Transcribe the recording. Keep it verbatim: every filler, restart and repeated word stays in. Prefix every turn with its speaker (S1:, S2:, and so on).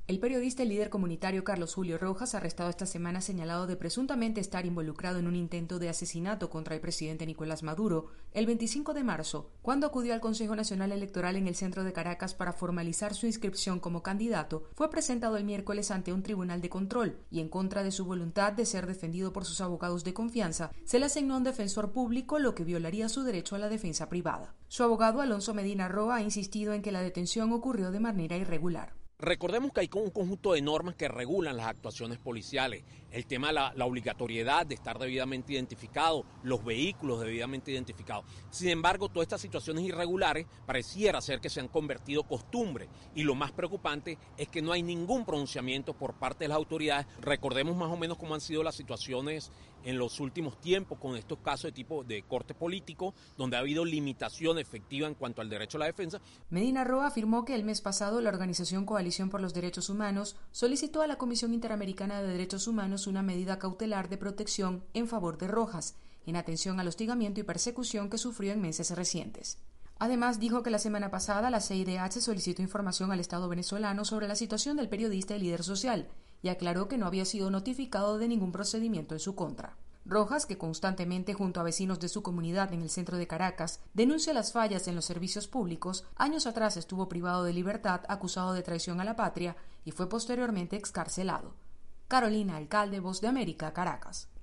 S1: El periodista y líder comunitario Carlos Julio Rojas, arrestado esta semana señalado de presuntamente estar involucrado en un intento de asesinato contra el presidente Nicolás Maduro, el veinticinco de marzo, cuando acudió al Consejo Nacional Electoral en el centro de Caracas para formalizar su inscripción como candidato, fue presentado el miércoles ante un tribunal de control y, en contra de su voluntad de ser defendido por sus abogados de confianza, se le asignó un defensor público, lo que violaría su derecho a la defensa privada. Su abogado, Alonso Medina Roa, ha insistido en que la detención ocurrió de manera irregular.
S2: Recordemos que hay un conjunto de normas que regulan las actuaciones policiales, el tema de la, la obligatoriedad de estar debidamente identificado, los vehículos debidamente identificados. Sin embargo, todas estas situaciones irregulares pareciera ser que se han convertido en costumbre, y lo más preocupante es que no hay ningún pronunciamiento por parte de las autoridades. Recordemos más o menos cómo han sido las situaciones en los últimos tiempos con estos casos de tipo de corte político, donde ha habido limitación efectiva en cuanto al derecho a la defensa.
S1: Medina Roa afirmó que el mes pasado la organización Coalición por los Derechos Humanos solicitó a la Comisión Interamericana de Derechos Humanos una medida cautelar de protección en favor de Rojas, en atención al hostigamiento y persecución que sufrió en meses recientes. Además, dijo que la semana pasada la C I D H solicitó información al Estado venezolano sobre la situación del periodista y líder social, y aclaró que no había sido notificado de ningún procedimiento en su contra. Rojas, que constantemente junto a vecinos de su comunidad en el centro de Caracas denuncia las fallas en los servicios públicos, años atrás estuvo privado de libertad acusado de traición a la patria y fue posteriormente excarcelado. Carolina Alcalde, Voz de América, Caracas.